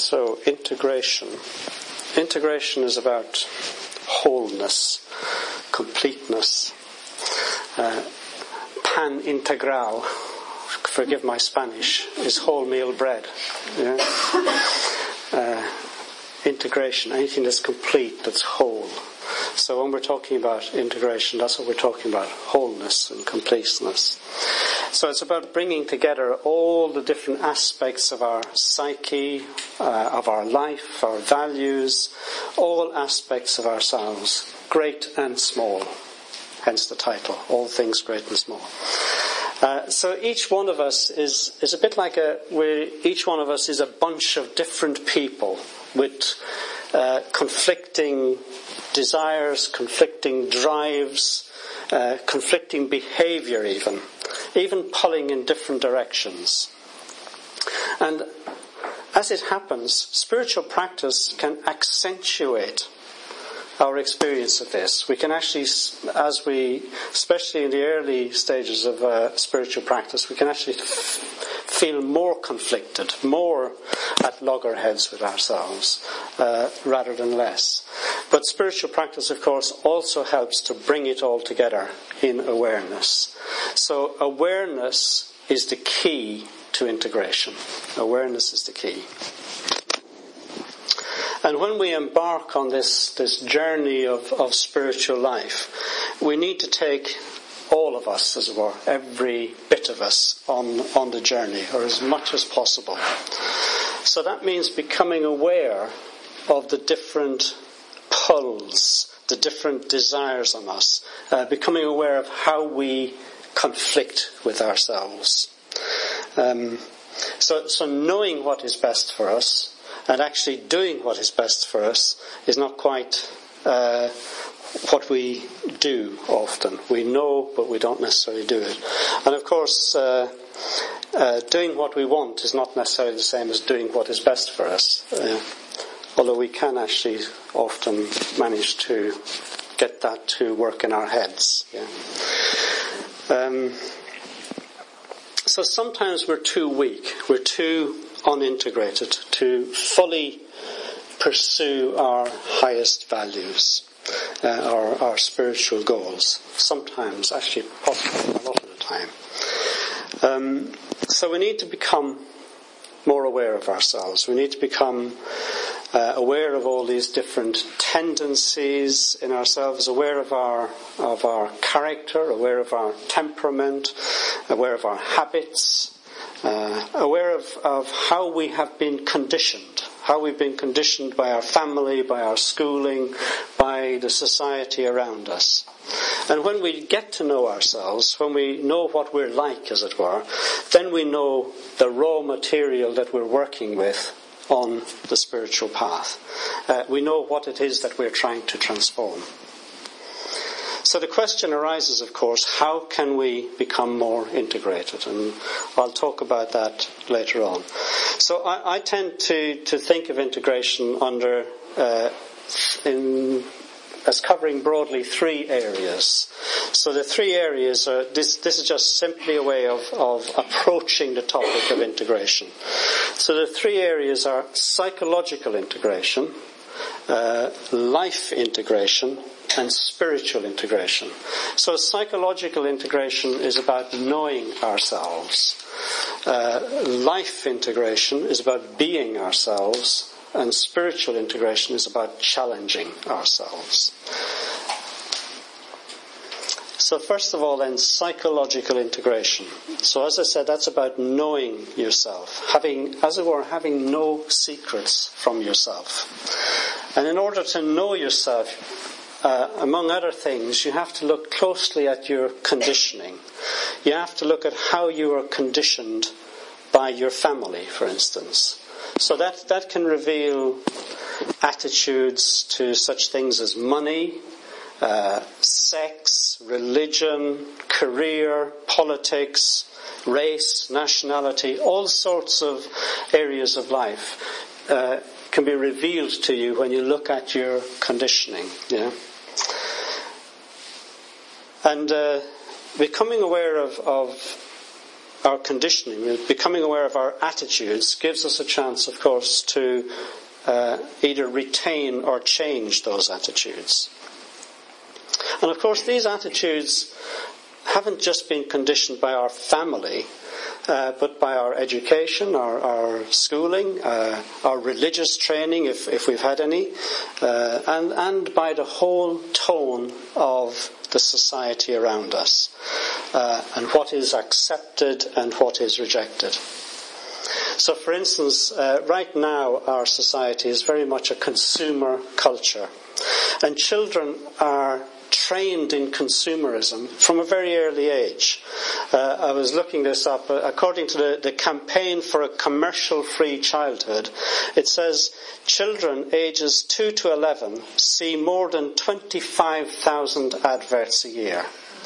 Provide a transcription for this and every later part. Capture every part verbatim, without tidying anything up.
So, integration. Integration is about wholeness, completeness. Uh, pan integral, forgive my Spanish, is wholemeal bread. Yeah? Uh, integration, anything that's complete, that's whole. So when we're talking about integration, that's what we're talking about, wholeness and completeness. So it's about bringing together all the different aspects of our psyche, uh, of our life, our values, all aspects of ourselves, great and small. Hence the title, All Things Great and Small. Uh, so each one of us is, is a bit like a, we're, each one of us is a bunch of different people with uh, conflicting desires, conflicting drives, uh, conflicting behaviour even, even pulling in different directions. And as it happens, spiritual practice can accentuate our experience of this. We can actually, as we, especially in the early stages of uh, spiritual practice, we can actually f- feel more conflicted, more at loggerheads with ourselves, uh, rather than less. But spiritual practice, of course, also helps to bring it all together in awareness. So awareness is the key to integration. Awareness is the key. And when we embark on this, this journey of, of spiritual life, we need to take all of us, as it were, every bit of us on, on the journey, or as much as possible. So that means becoming aware of the different pulls, the different desires on us, uh, becoming aware of how we conflict with ourselves. Um, so, so knowing what is best for us, and actually doing what is best for us is not quite uh, what we do often. We know, but we don't necessarily do it. And of course, uh, uh, doing what we want is not necessarily the same as doing what is best for us. Uh, although we can actually often manage to get that to work in our heads. Yeah. Um, so sometimes we're too weak. We're too unintegrated to fully pursue our highest values, uh, our, our spiritual goals. Sometimes, actually, possibly a lot of the time. Um, so we need to become more aware of ourselves. We need to become uh, aware of all these different tendencies in ourselves, aware of our of our character, aware of our temperament, aware of our habits. Uh, aware of, of how we have been conditioned, how we've been conditioned by our family, by our schooling, by the society around us. And when we get to know ourselves, when we know what we're like, as it were, then we know the raw material that we're working with on the spiritual path. Uh, we know what it is that we're trying to transform. So the question arises, of course, how can we become more integrated? And I'll talk about that later on. So I, I tend to, to think of integration under uh, in, as covering broadly three areas. So the three areas are, this, this is just simply a way of, of approaching the topic of integration. So the three areas are psychological integration, uh, life integration, and spiritual integration. So psychological integration is about knowing ourselves. Uh, life integration is about being ourselves. And spiritual integration is about challenging ourselves. So first of all then, psychological integration. So as I said, that's about knowing yourself. Having, as it were, having no secrets from yourself. And in order to know yourself, Uh, among other things, you have to look closely at your conditioning. You have to look at how you are conditioned by your family, for instance. So that, that can reveal attitudes to such things as money, uh, sex, religion, career, politics, race, nationality, all sorts of areas of life uh, can be revealed to you when you look at your conditioning. Yeah. And uh, becoming aware of, of our conditioning, becoming aware of our attitudes, gives us a chance, of course, to uh, either retain or change those attitudes. And of course, these attitudes haven't just been conditioned by our family, uh, but by our education, our, our schooling, uh, our religious training, if, if we've had any, uh, and, and by the whole tone of the society around us, uh, and what is accepted and what is rejected. So, for instance, uh, right now our society is very much a consumer culture, and children are trained in consumerism from a very early age. Uh, I was looking this up. Uh, according to the, the Campaign for a Commercial-Free Childhood, it says children ages two to eleven see more than twenty-five thousand adverts a year.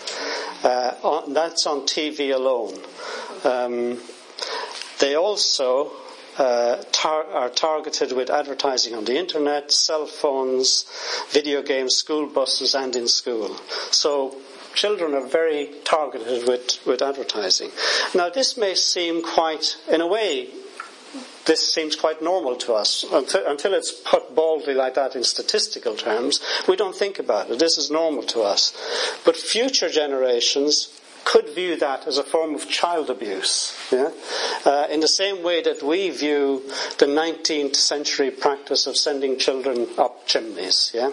Uh, on, that's on T V alone. Um, they also Uh, tar- are targeted with advertising on the internet, cell phones, video games, school buses, and in school. So children are very targeted with, with advertising. Now, this may seem quite, in a way, this seems quite normal to us. Until, until it's put boldly like that in statistical terms, we don't think about it. This is normal to us. But future generations could view that as a form of child abuse, yeah? Uh, in the same way that we view the nineteenth century practice of sending children up chimneys, yeah?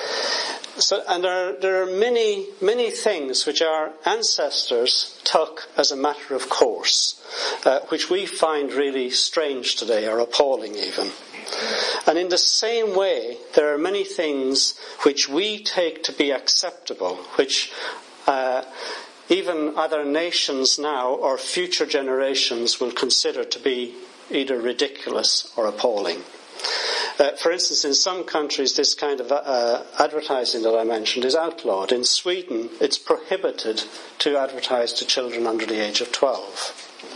So, and there are, there are many, many things which our ancestors took as a matter of course, uh, which we find really strange today, or appalling even. And in the same way, there are many things which we take to be acceptable, which uh, even other nations now or future generations will consider to be either ridiculous or appalling. Uh, for instance, in some countries, this kind of uh, advertising that I mentioned is outlawed. In Sweden, it's prohibited to advertise to children under the age of twelve.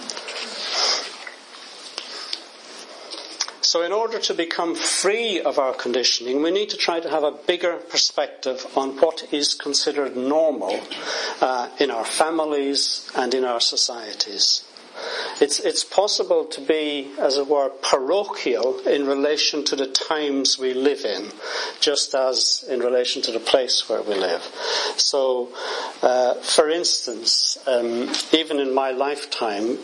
So in order to become free of our conditioning, we need to try to have a bigger perspective on what is considered normal uh, in our families and in our societies. It's, it's possible to be, as it were, parochial in relation to the times we live in, just as in relation to the place where we live. So, uh, for instance, um, even in my lifetime,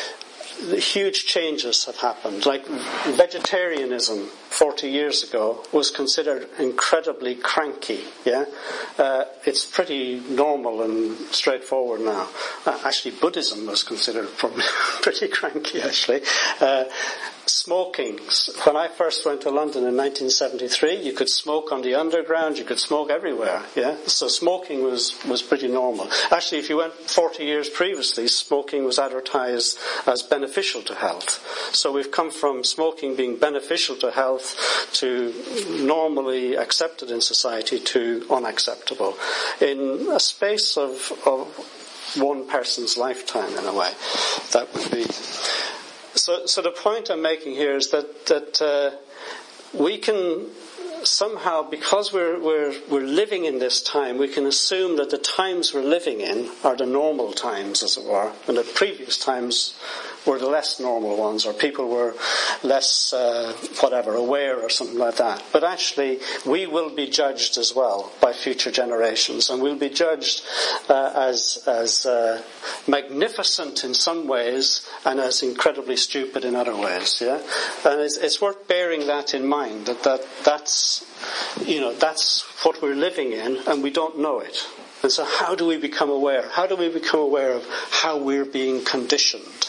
huge changes have happened. Like vegetarianism forty years ago was considered incredibly cranky, yeah? Uh, it's pretty normal and straightforward now. Uh, actually, Buddhism was considered probably pretty cranky, actually. Uh, smoking. When I first went to London in nineteen seventy-three, you could smoke on the underground, you could smoke everywhere, yeah? So smoking was, was pretty normal. Actually, if you went forty years previously, smoking was advertised as beneficial to health. So we've come from smoking being beneficial to health to normally accepted in society to unacceptable in a space of, of one person's lifetime, in a way. That would be. So, so the point I'm making here is that that uh, we can somehow, because we're we're we're living in this time, we can assume that the times we're living in are the normal times, as it were, and that previous times were the less normal ones, or people were less, uh, whatever, aware or something like that. But actually, we will be judged as well by future generations, and we'll be judged uh, as as uh, magnificent in some ways and as incredibly stupid in other ways. Yeah, and it's, it's worth bearing that in mind. That that that's you know that's what we're living in, and we don't know it. And so, how do we become aware? How do we become aware of how we're being conditioned?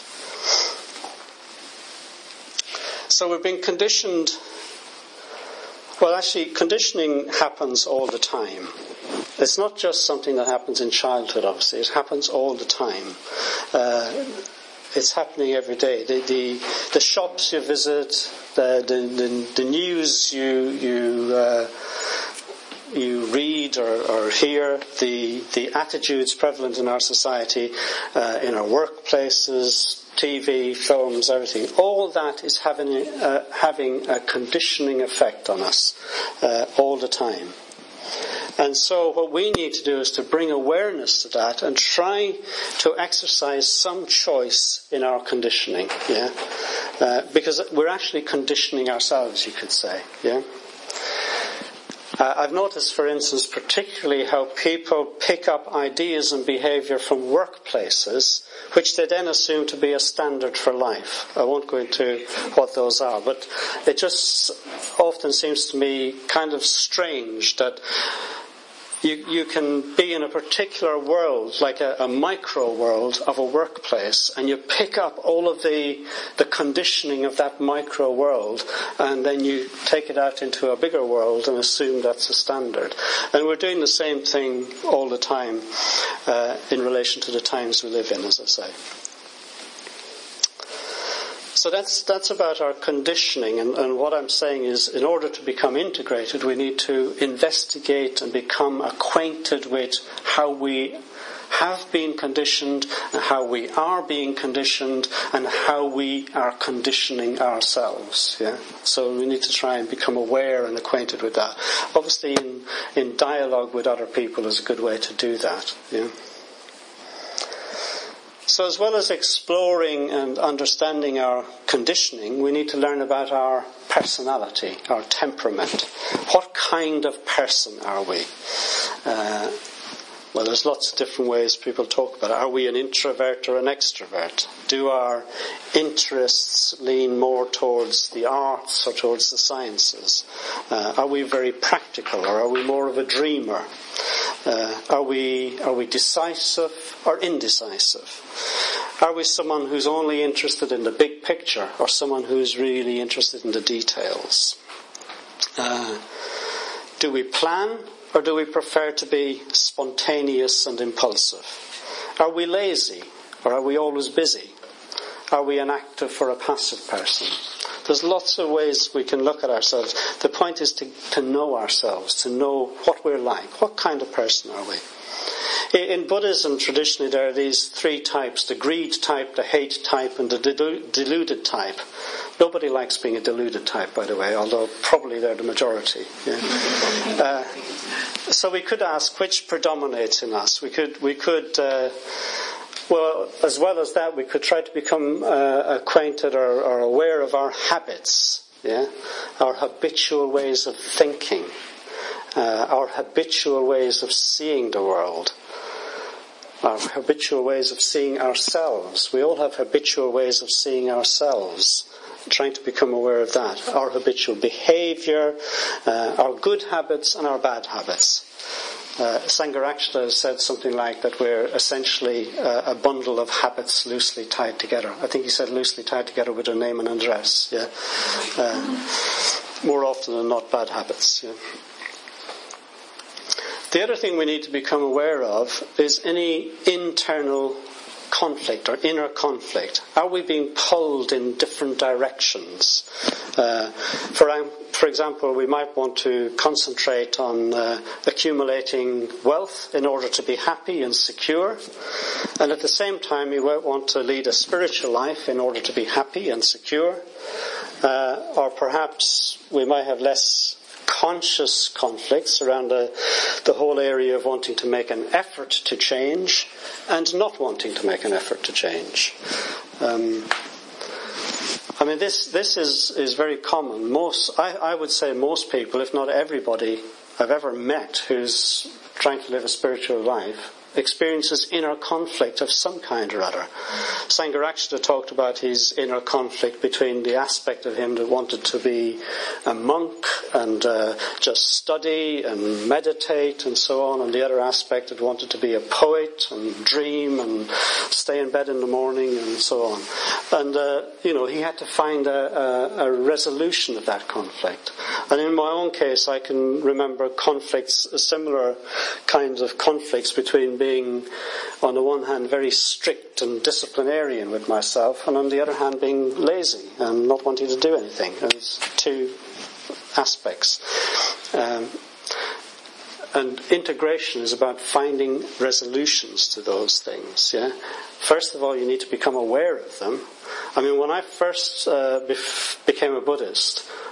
So we're being conditioned. Well, actually, conditioning happens all the time. It's not just something that happens in childhood, obviously. It happens all the time. Uh, it's happening every day. The, the, the shops you visit, the, the, the, the news you you uh, you read or, or hear, the the attitudes prevalent in our society, uh, in our workplaces, T V, films, everything, all that is having uh, having a conditioning effect on us uh, all the time. And so what we need to do is to bring awareness to that and try to exercise some choice in our conditioning, yeah? Uh, because we're actually conditioning ourselves, you could say, yeah? Uh, I've noticed, for instance, particularly how people pick up ideas and behaviour from workplaces, which they then assume to be a standard for life. I won't go into what those are, but it just often seems to me kind of strange that You, you can be in a particular world, like a, a micro world of a workplace, and you pick up all of the, the conditioning of that micro world, and then you take it out into a bigger world and assume that's a standard. And we're doing the same thing all the time uh, in relation to the times we live in, as I say. So that's that's about our conditioning, and, and what I'm saying is, in order to become integrated, we need to investigate and become acquainted with how we have been conditioned, and how we are being conditioned, and how we are conditioning ourselves. Yeah. So we need to try and become aware and acquainted with that. Obviously, in in dialogue with other people is a good way to do that. Yeah. So as well as exploring and understanding our conditioning, we need to learn about our personality, our temperament. What kind of person are we? Uh, well, there's lots of different ways people talk about it. Are we an introvert or an extrovert? Do our interests lean more towards the arts or towards the sciences? Uh, are we very practical, or are we more of a dreamer? Uh, are we are we decisive or indecisive? Are we someone who's only interested in the big picture, or someone who's really interested in the details? Uh, do we plan, or do we prefer to be spontaneous and impulsive? Are we lazy, or are we always busy? Are we an active or a passive person? There's lots of ways we can look at ourselves. The point is to, to know ourselves, to know what we're like. What kind of person are we? In Buddhism, traditionally, there are these three types: the greed type, the hate type, and the deluded type. Nobody likes being a deluded type, by the way, although probably they're the majority. Yeah. Uh, so we could ask, which predominates in us? We could, we could. Uh, Well, as well as that, we could try to become uh, acquainted or, or aware of our habits, yeah, our habitual ways of thinking, uh, our habitual ways of seeing the world, our habitual ways of seeing ourselves. We all have habitual ways of seeing ourselves. Trying to become aware of that, our habitual behaviour, uh, our good habits and our bad habits. Uh, Sangharakshita said something like that we're essentially uh, a bundle of habits loosely tied together. I think he said loosely tied together with a name and address. Yeah, uh, more often than not, bad habits. Yeah. The other thing we need to become aware of is any internal conflict or inner conflict. Are we being pulled in different directions? Uh, for For example, we might want to concentrate on uh, accumulating wealth in order to be happy and secure. And at the same time, we might want to lead a spiritual life in order to be happy and secure. Uh, or perhaps we might have less conscious conflicts around the, the whole area of wanting to make an effort to change and not wanting to make an effort to change. Um, I mean, this this is, is very common. Most, I, I would say most people, if not everybody I've ever met who's trying to live a spiritual life, experiences inner conflict of some kind or other. Sangharakshita talked about his inner conflict between the aspect of him that wanted to be a monk and uh, just study and meditate and so on, and the other aspect that wanted to be a poet and dream and stay in bed in the morning and so on. And, uh, you know, he had to find a, a, a resolution of that conflict. And in my own case, I can remember conflicts, similar kinds of conflicts between being, on the one hand, very strict and disciplinarian with myself, and on the other hand, being lazy and not wanting to do anything. There's two aspects. Um, and integration is about finding resolutions to those things. Yeah. First of all, you need to become aware of them. I mean, when I first uh, bef- became a Buddhist,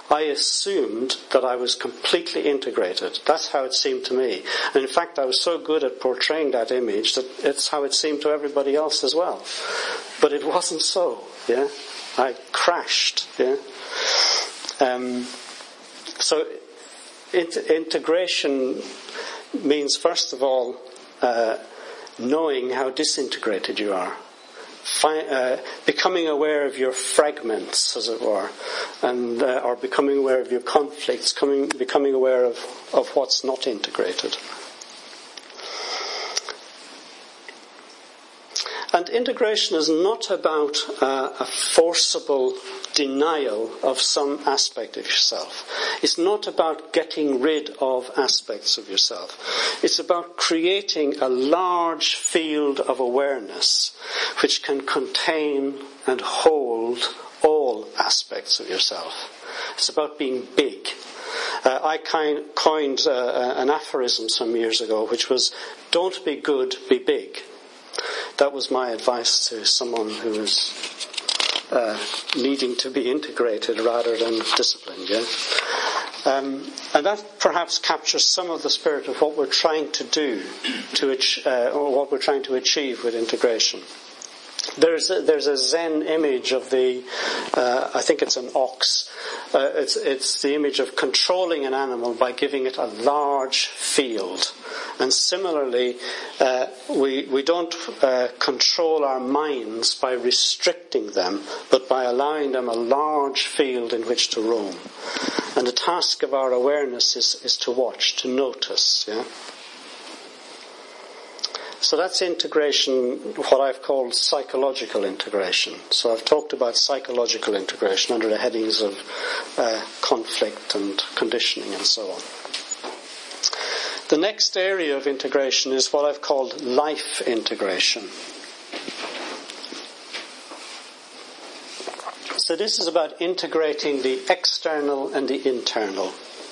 I assumed that I was completely integrated. That's how it seemed to me. And in fact, I was so good at portraying that image that it's how it seemed to everybody else as well. But it wasn't so, yeah. I crashed, yeah. Um, so int- integration means, first of all, uh, knowing how disintegrated you are. Fi- uh, becoming aware of your fragments, as it were, and uh, or becoming aware of your conflicts, coming, becoming aware of, of what's not integrated. And integration is not about uh, a forcible denial of some aspect of yourself. It's not about getting rid of aspects of yourself. It's about creating a large field of awareness which can contain and hold all aspects of yourself. It's about being big. Uh, I kind, coined uh, an aphorism some years ago, which was, "Don't be good, be big." That was my advice to someone who was uh, needing to be integrated rather than disciplined. Yeah, um, and that perhaps captures some of the spirit of what we're trying to do, to ach- uh, or what we're trying to achieve with integration. There's a, there's a Zen image of the, uh, I think it's an ox. Uh, it's it's the image of controlling an animal by giving it a large field. And similarly, uh, we we don't uh, control our minds by restricting them, but by allowing them a large field in which to roam. And the task of our awareness is, is to watch, to notice, yeah. So that's integration, what I've called psychological integration. So I've talked about psychological integration under the headings of uh, conflict and conditioning and so on. The next area of integration is what I've called life integration. So this is about integrating the external and the internal.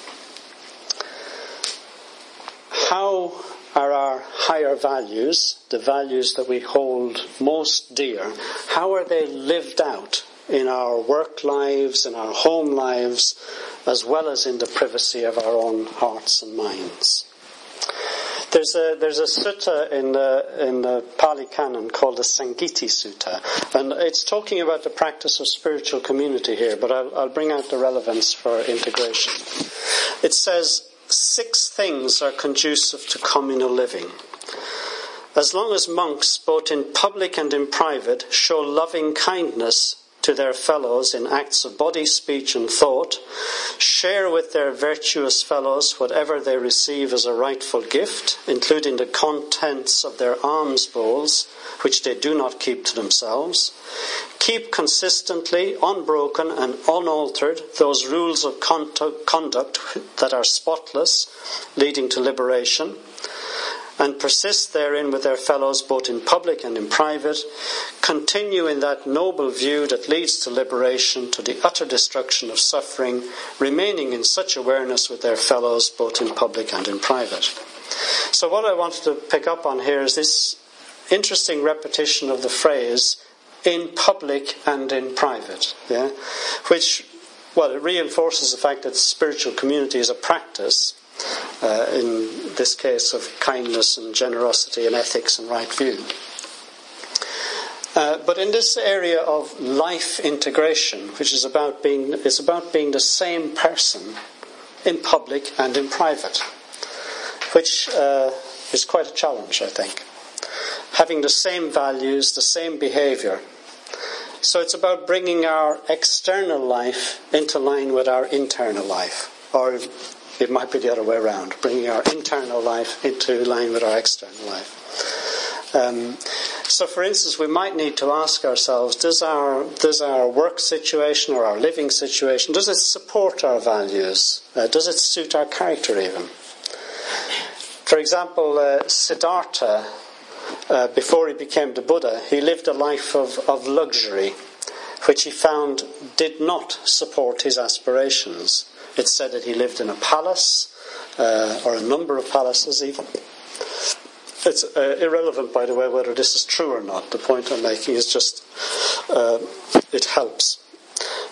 How are our higher values, the values that we hold most dear, how are they lived out in our work lives, in our home lives, as well as in the privacy of our own hearts and minds? There's a there's a sutta in the in the Pali Canon called the Sangiti Sutta, and it's talking about the practice of spiritual community here, but I'll, I'll bring out the relevance for integration. It says, six things are conducive to communal living. As long as monks, both in public and in private, show loving kindness to their fellows in acts of body, speech and thought, share with their virtuous fellows whatever they receive as a rightful gift, including the contents of their alms bowls, which they do not keep to themselves, keep consistently, unbroken and unaltered those rules of conduct that are spotless, leading to liberation, and persist therein with their fellows both in public and in private, continue in that noble view that leads to liberation, to the utter destruction of suffering, remaining in such awareness with their fellows both in public and in private. So what I wanted to pick up on here is this interesting repetition of the phrase, in public and in private, yeah, which, well, it reinforces the fact that spiritual community is a practice, uh, in this case of kindness and generosity and ethics and right view. Uh, but in this area of life integration, which is about being, it's about being the same person in public and in private, which uh, is quite a challenge, I think. Having the same values, the same behaviour. So it's about bringing our external life into line with our internal life. Or it might be the other way around, bringing our internal life into line with our external life. Um, so for instance, we might need to ask ourselves, does our does our work situation or our living situation, does it support our values? Uh, does it suit our character even? For example, uh, Siddhartha, uh, before he became the Buddha, he lived a life of, of luxury, which he found did not support his aspirations. It's said that he lived in a palace, uh, or a number of palaces even. It's uh, irrelevant, by the way, whether this is true or not. The point I'm making is just, uh, it helps.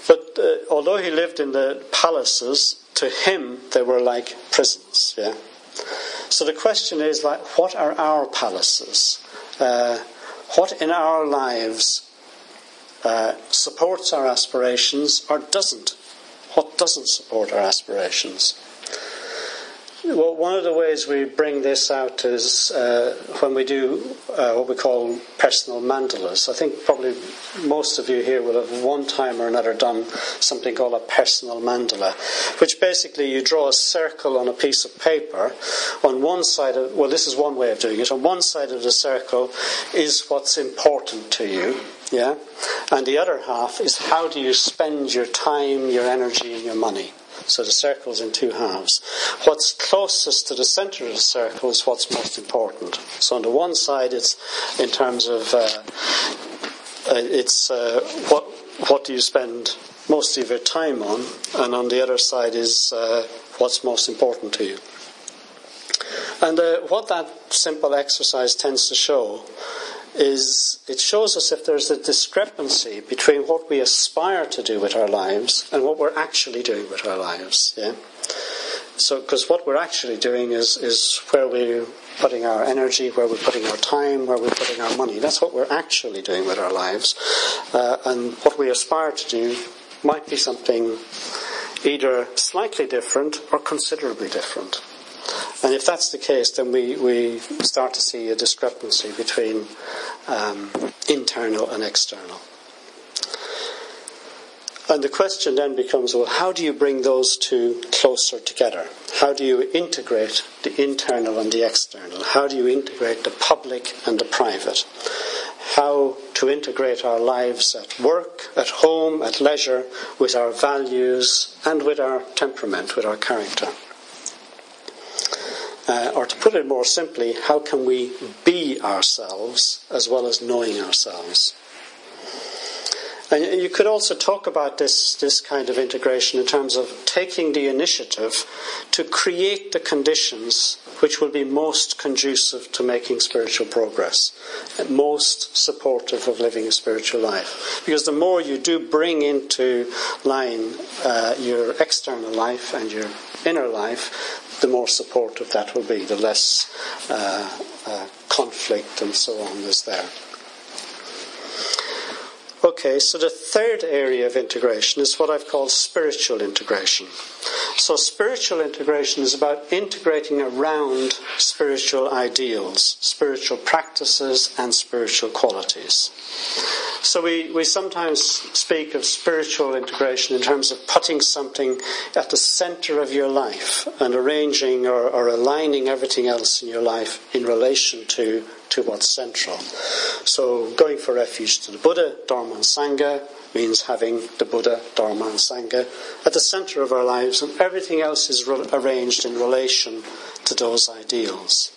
But uh, although he lived in the palaces, to him they were like prisons. Yeah. So the question is, like, what are our palaces? Uh, what in our lives uh, supports our aspirations or doesn't? What doesn't support our aspirations? Well, one of the ways we bring this out is uh, when we do uh, what we call personal mandalas. I think probably most of you here will have one time or another done something called a personal mandala, which basically you draw a circle on a piece of paper. On one side of, well, this is one way of doing it. On one side of the circle is what's important to you, yeah, and the other half is how do you spend your time, your energy, and your money. So the circle's in two halves. What's closest to the centre of the circle is what's most important. So on the one side, it's in terms of uh, it's uh, what what do you spend most of your time on, and on the other side is uh, what's most important to you. And uh, what that simple exercise tends to show is it shows us if there's a discrepancy between what we aspire to do with our lives and what we're actually doing with our lives. Yeah. So, because what we're actually doing is is where we're putting our energy, where we're putting our time, where we're putting our money. That's what we're actually doing with our lives, uh, and what we aspire to do might be something either slightly different or considerably different. And if that's the case, then we, we start to see a discrepancy between um, internal and external. And the question then becomes, well, how do you bring those two closer together? How do you integrate the internal and the external? How do you integrate the public and the private? How to integrate our lives at work, at home, at leisure, with our values and with our temperament, with our character. Uh, or to put it more simply, how can we be ourselves as well as knowing ourselves? And you could also talk about this, this kind of integration in terms of taking the initiative to create the conditions which will be most conducive to making spiritual progress, and most supportive of living a spiritual life. Because the more you do bring into line uh, your external life and your inner life, the more supportive that will be, the less uh, uh, conflict and so on is there. Okay, so the third area of integration is what I've called spiritual integration. So spiritual integration is about integrating around spiritual ideals, spiritual practices and spiritual qualities. So we, we sometimes speak of spiritual integration in terms of putting something at the centre of your life and arranging or, or aligning everything else in your life in relation to, to what's central. So going for refuge to the Buddha, Dharma and Sangha, means having the Buddha, Dharma and Sangha at the centre of our lives, and everything else is re- arranged in relation to those ideals.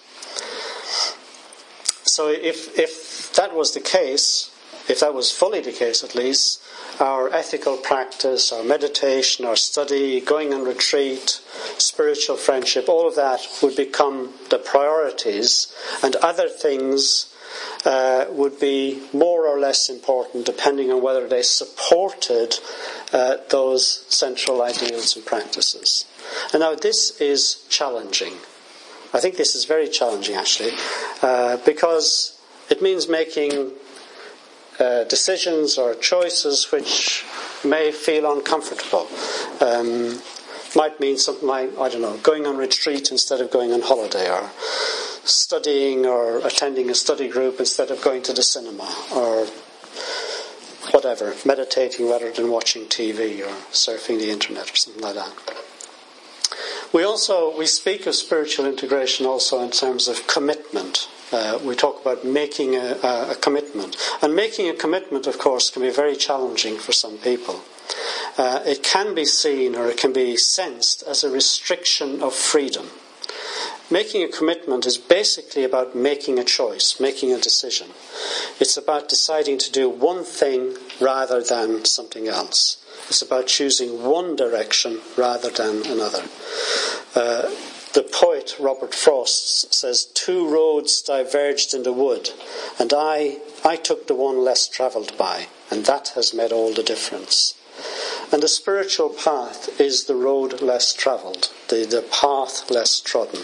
So if if that was the case, if that was fully the case at least, our ethical practice, our meditation, our study, going on retreat, spiritual friendship, all of that would become the priorities, and other things uh, would be more or less important depending on whether they supported uh, those central ideals and practices. And now this is challenging. I think this is very challenging actually, uh, because it means making Uh, decisions or choices which may feel uncomfortable. Um, might mean something like, I don't know, going on retreat instead of going on holiday, or studying or attending a study group instead of going to the cinema, or whatever, meditating rather than watching T V or surfing the internet or something like that. We also, we speak of spiritual integration also in terms of commitment. Uh, we talk about making a, a, a commitment. And making a commitment, of course, can be very challenging for some people. Uh, it can be seen or it can be sensed as a restriction of freedom. Making a commitment is basically about making a choice, making a decision. It's about deciding to do one thing rather than something else. It's about choosing one direction rather than another. Uh, The poet Robert Frost says, "Two roads diverged in the wood, and I, I took the one less travelled by, and that has made all the difference." And the spiritual path is the road less travelled, the, the path less trodden.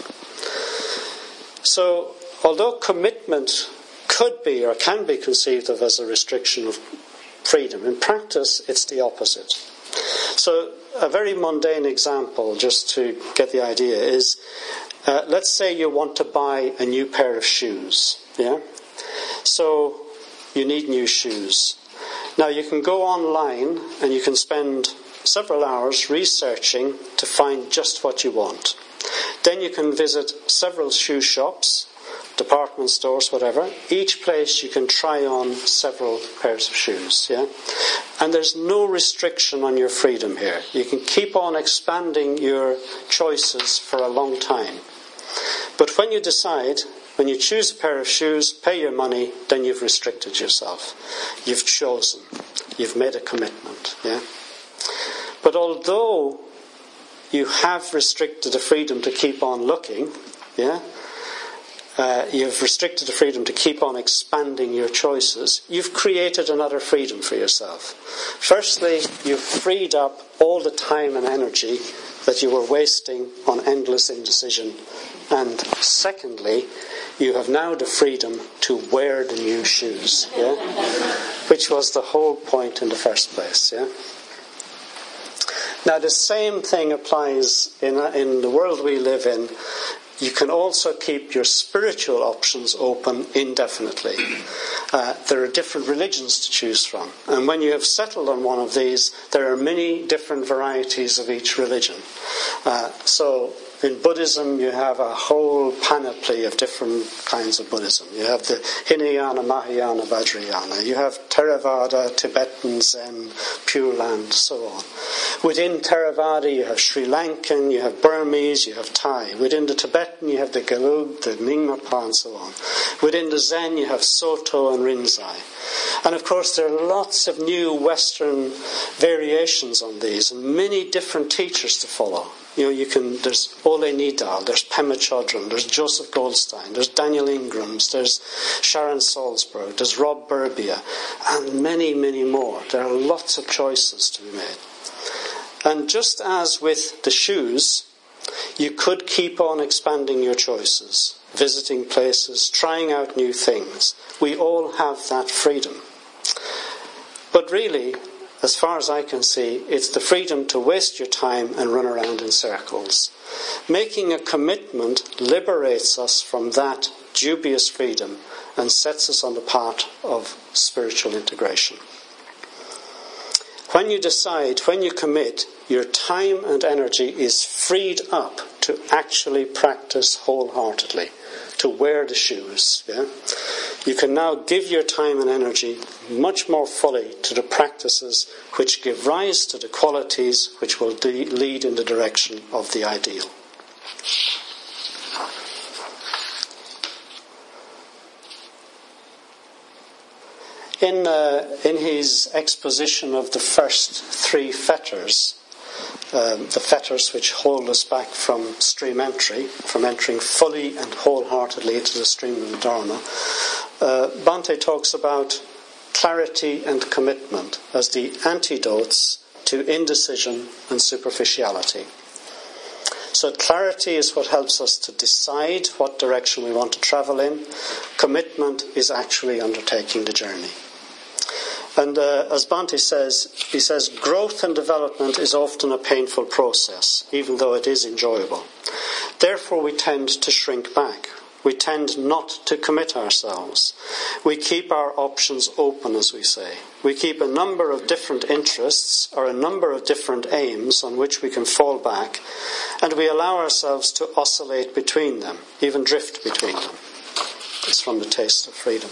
So, although commitment could be or can be conceived of as a restriction of freedom, in practice it's the opposite. So, a very mundane example, just to get the idea, is uh, let's say you want to buy a new pair of shoes. Yeah? So, you need new shoes. Now, you can go online and you can spend several hours researching to find just what you want. Then you can visit several shoe shops, department stores, whatever. Each place you can try on several pairs of shoes. Yeah? And there's no restriction on your freedom here. You can keep on expanding your choices for a long time. But when you decide, when you choose a pair of shoes, pay your money, then you've restricted yourself. You've chosen. You've made a commitment. Yeah? But although you have restricted the freedom to keep on looking, yeah, uh, you've restricted the freedom to keep on expanding your choices, you've created another freedom for yourself. Firstly, you've freed up all the time and energy that you were wasting on endless indecision. And secondly, you have now the freedom to wear the new shoes, yeah? Which was the whole point in the first place, yeah? Now, the same thing applies in, in the world we live in. You can also keep your spiritual options open indefinitely. Uh, there are different religions to choose from. And when you have settled on one of these, there are many different varieties of each religion. Uh, so, in Buddhism, you have a whole panoply of different kinds of Buddhism. You have the Hinayana, Mahayana, Vajrayana. You have Theravada, Tibetan, Zen, Pure Land, so on. Within Theravada, you have Sri Lankan, you have Burmese, you have Thai. Within the Tibetan, you have the Gelug, the Nyingma, and so on. Within the Zen, you have Soto and Rinzai. And of course, there are lots of new Western variations on these, and many different teachers to follow. You know, you can, there's Ole Nidal, there's Pema Chodron, there's Joseph Goldstein, there's Daniel Ingrams, there's Sharon Salzberg, there's Rob Burbia, and many, many more. There are lots of choices to be made. And just as with the shoes, you could keep on expanding your choices, visiting places, trying out new things. We all have that freedom. But really, as far as I can see, it's the freedom to waste your time and run around in circles. Making a commitment liberates us from that dubious freedom and sets us on the path of spiritual integration. When you decide, when you commit, your time and energy is freed up to actually practice wholeheartedly, to wear the shoes. Yeah? You can now give your time and energy much more fully to the practices which give rise to the qualities which will de- lead in the direction of the ideal. In, uh, in his exposition of the first three fetters, um, the fetters which hold us back from stream entry, from entering fully and wholeheartedly into the stream of the Dharma, uh, Bhante talks about clarity and commitment as the antidotes to indecision and superficiality. So clarity is what helps us to decide what direction we want to travel in. Commitment is actually undertaking the journey. And uh, as Bhante says, he says, growth and development is often a painful process, even though it is enjoyable. Therefore, we tend to shrink back. We tend not to commit ourselves. We keep our options open, as we say. We keep a number of different interests or a number of different aims on which we can fall back, and we allow ourselves to oscillate between them, even drift between them. It's from the Taste of Freedom.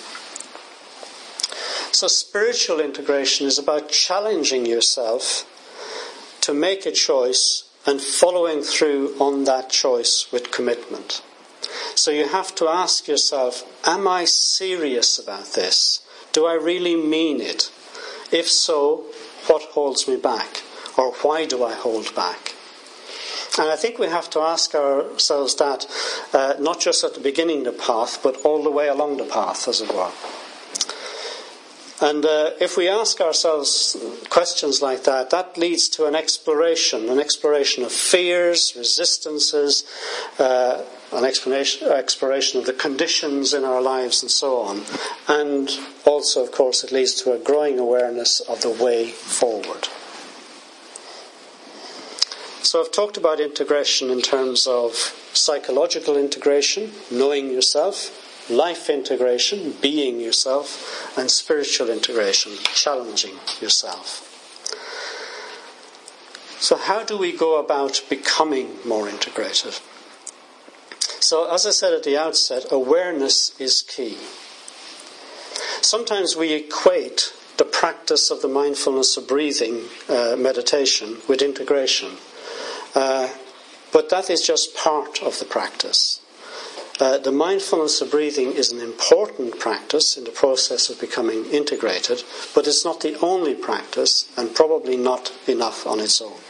So spiritual integration is about challenging yourself to make a choice and following through on that choice with commitment. So you have to ask yourself, am I serious about this? Do I really mean it? If so, what holds me back? Or why do I hold back? And I think we have to ask ourselves that uh, not just at the beginning of the path, but all the way along the path, as it were. And uh, if we ask ourselves questions like that, that leads to an exploration, an exploration of fears, resistances, uh, an explanation, exploration of the conditions in our lives and so on. And also, of course, it leads to a growing awareness of the way forward. So I've talked about integration in terms of psychological integration, knowing yourself, life integration, being yourself, and spiritual integration, challenging yourself. So how do we go about becoming more integrated? So as I said at the outset, awareness is key. Sometimes we equate the practice of the mindfulness of breathing uh, meditation with integration. Uh, but that is just part of the practice. Uh, the mindfulness of breathing is an important practice in the process of becoming integrated, but it's not the only practice and probably not enough on its own.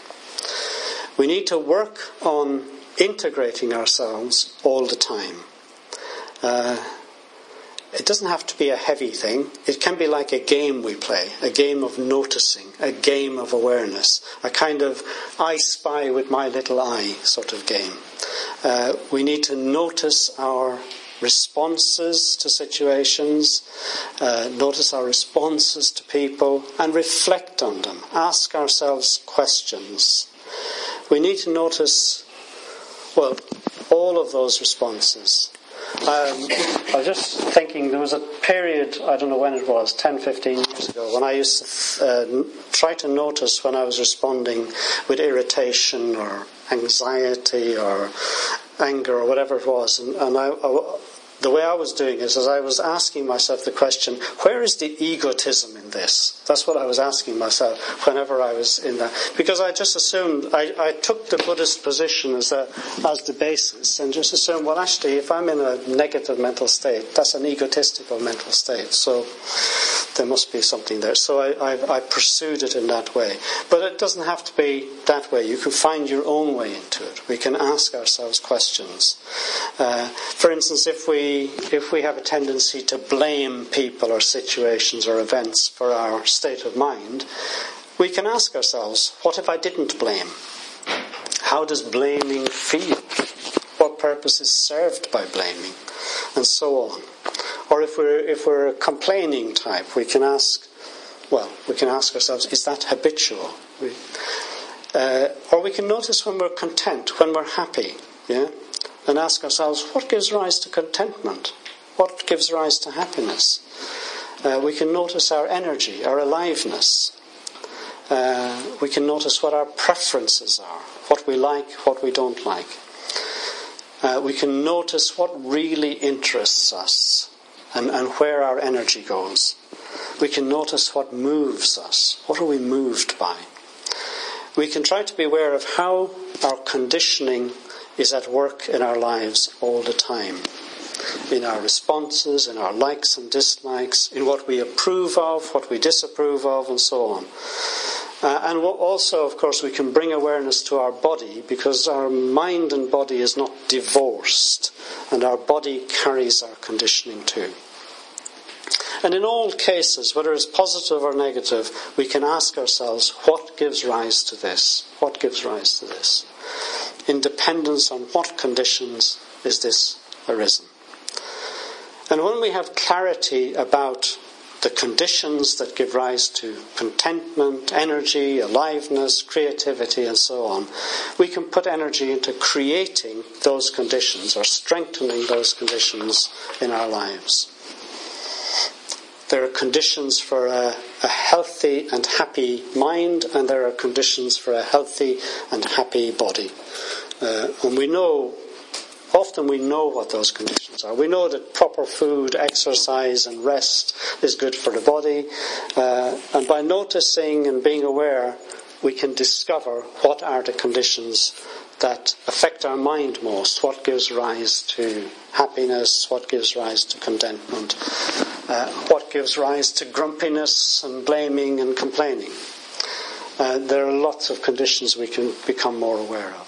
We need to work on integrating ourselves all the time. Uh, it doesn't have to be a heavy thing. It can be like a game we play, a game of noticing, a game of awareness, a kind of I spy with my little eye sort of game. Uh, we need to notice our responses to situations, uh, notice our responses to people, and reflect on them. Ask ourselves questions. We need to notice, well, all of those responses. Um, I was just thinking, there was a period, I don't know when it was, ten, fifteen years ago, when I used to uh, try to notice when I was responding with irritation or anxiety or anger or whatever it was. And, and I, I, the way I was doing it is I was asking myself the question, where is the egotism in this? That's what I was asking myself whenever I was in that. Because I just assumed, I, I took the Buddhist position as a, as the basis and just assumed, well, actually, if I'm in a negative mental state, that's an egotistical mental state. So there must be something there. So I, I, I pursued it in that way. But it doesn't have to be that way. You can find your own way into it. We can ask ourselves questions. Uh, for instance, if we if we have a tendency to blame people or situations or events for our state of mind, we can ask ourselves, what if I didn't blame? How does blaming feel? What purpose is served by blaming? And so on. Or if we're if we're a complaining type, we can ask, well, we can ask ourselves, is that habitual? We, uh, or we can notice when we're content, when we're happy, yeah, and ask ourselves, what gives rise to contentment? What gives rise to happiness? Uh, we can notice our energy, our aliveness. Uh, we can notice what our preferences are, what we like, what we don't like. Uh, we can notice what really interests us and, and where our energy goes. We can notice what moves us. What are we moved by? We can try to be aware of how our conditioning is at work in our lives all the time. In our responses, in our likes and dislikes, in what we approve of, what we disapprove of, and so on. Uh, and also, of course, we can bring awareness to our body, because our mind and body is not divorced, and our body carries our conditioning too. And in all cases, whether it's positive or negative, we can ask ourselves, what gives rise to this? What gives rise to this? In dependence on what conditions is this arisen. And when we have clarity about the conditions that give rise to contentment, energy, aliveness, creativity, and so on, we can put energy into creating those conditions or strengthening those conditions in our lives. There are conditions for a, a healthy and happy mind, and there are conditions for a healthy and happy body. Uh, and we know, often we know what those conditions are. We know that proper food, exercise and rest is good for the body. Uh, and by noticing and being aware, we can discover what are the conditions that affect our mind most, what gives rise to happiness, what gives rise to contentment, uh, what gives rise to grumpiness and blaming and complaining. Uh, there are lots of conditions we can become more aware of.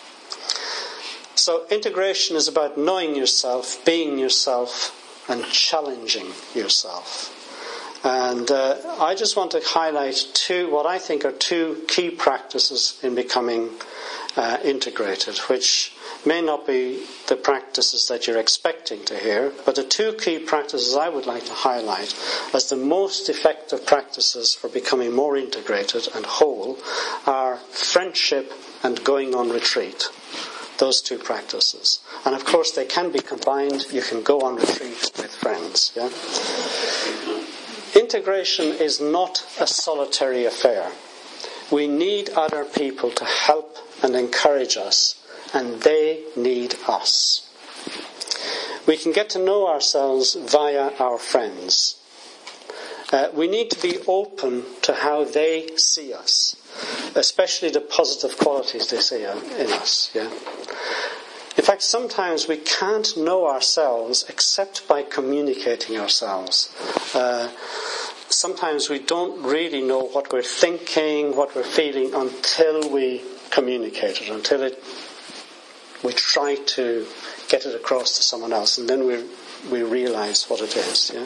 So integration is about knowing yourself, being yourself, and challenging yourself. And uh, I just want to highlight two, what I think are two key practices in becoming uh, integrated, which may not be the practices that you're expecting to hear, but the two key practices I would like to highlight as the most effective practices for becoming more integrated and whole are friendship and going on retreat. Those two practices. And of course they can be combined. You can go on retreat with friends. Yeah? Integration is not a solitary affair. We need other people to help and encourage us, and they need us. We can get to know ourselves via our friends. Uh, we need to be open to how they see us, especially the positive qualities they see in us. Yeah? In fact, sometimes we can't know ourselves except by communicating ourselves. Uh, sometimes we don't really know what we're thinking, what we're feeling until we communicate it, until it, we try to get it across to someone else, and then we we realize what it is. Yeah?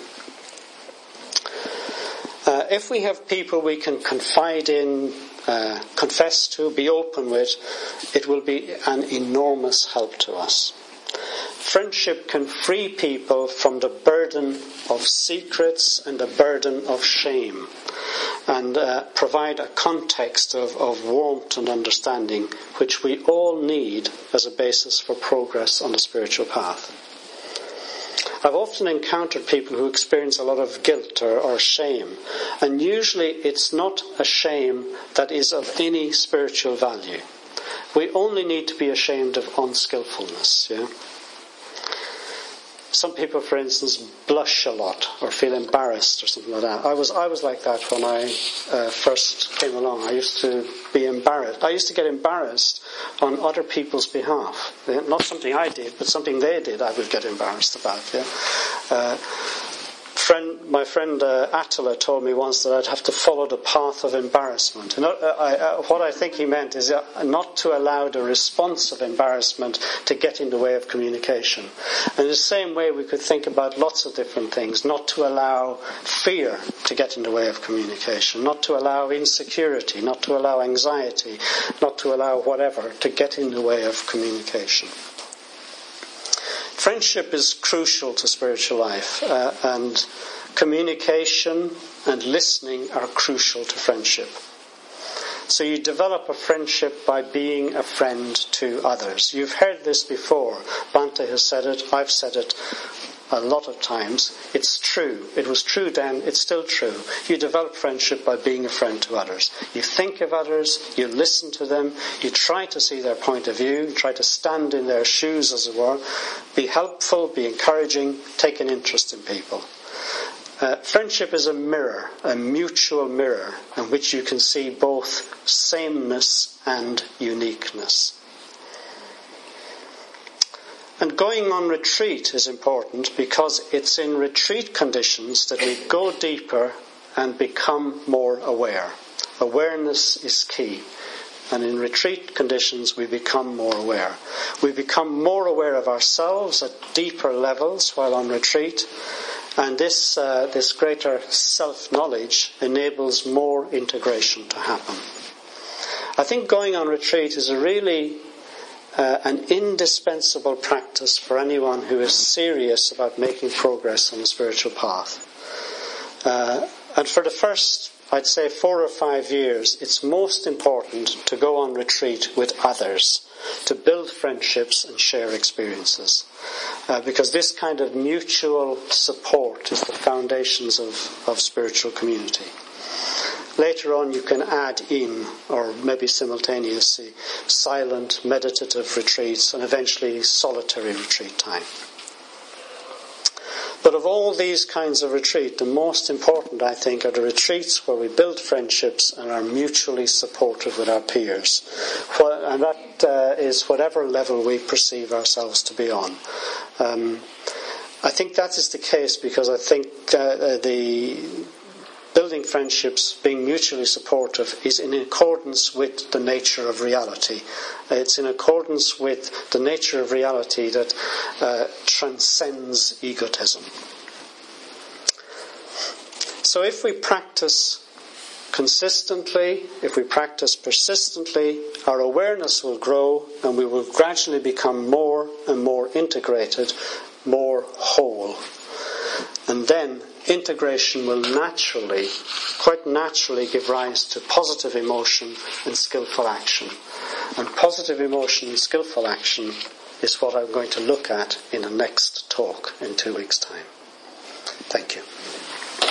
Uh, if we have people we can confide in, uh, confess to, be open with, it will be an enormous help to us. Friendship can free people from the burden of secrets and the burden of shame, and uh, provide a context of, of warmth and understanding which we all need as a basis for progress on the spiritual path. I've often encountered people who experience a lot of guilt or, or shame, and usually it's not a shame that is of any spiritual value. We only need to be ashamed of unskillfulness. Yeah? Some people, for instance, blush a lot or feel embarrassed or something like that. I was I was like that when I uh, first came along. I used to be embarrassed. I used to get embarrassed on other people's behalf. Not something I did, but something they did I would get embarrassed about. Yeah. Uh, friend, my friend uh, Attila told me once that I'd have to follow the path of embarrassment. And, uh, I, uh, what I think he meant is uh, not to allow the response of embarrassment to get in the way of communication. And in the same way we could think about lots of different things, not to allow fear to get in the way of communication, not to allow insecurity, not to allow anxiety, not to allow whatever to get in the way of communication. Friendship is crucial to spiritual life, uh, and communication and listening are crucial to friendship. So you develop a friendship by being a friend to others. You've heard this before. Bhante has said it, I've said it a lot of times. It's true. It was true then, it's still true. You develop friendship by being a friend to others. You think of others, you listen to them, you try to see their point of view, you try to stand in their shoes, as it were. Be helpful, be encouraging, take an interest in people. Uh, friendship is a mirror, a mutual mirror, in which you can see both sameness and uniqueness. And going on retreat is important because it's in retreat conditions that we go deeper and become more aware. Awareness is key. And in retreat conditions we become more aware. We become more aware of ourselves at deeper levels while on retreat. And this, uh, this greater self-knowledge enables more integration to happen. I think going on retreat is a really Uh, an indispensable practice for anyone who is serious about making progress on the spiritual path. Uh, and for the first, I'd say, four or five years, it's most important to go on retreat with others, to build friendships and share experiences. Uh, because this kind of mutual support is the foundations of, of spiritual community. Later on you can add in, or maybe simultaneously, silent, meditative retreats and eventually solitary retreat time. But of all these kinds of retreat, the most important, I think, are the retreats where we build friendships and are mutually supportive with our peers. And that uh, is whatever level we perceive ourselves to be on. Um, I think that is the case because I think uh, the... building friendships, being mutually supportive, is in accordance with the nature of reality. It's in accordance with the nature of reality that uh, transcends egotism. So so if we practice consistently, if we practice persistently, our awareness will grow and we will gradually become more and more integrated, more whole. And then integration will naturally, quite naturally, give rise to positive emotion and skillful action. And positive emotion and skillful action is what I'm going to look at in the next talk in two weeks' time. Thank you.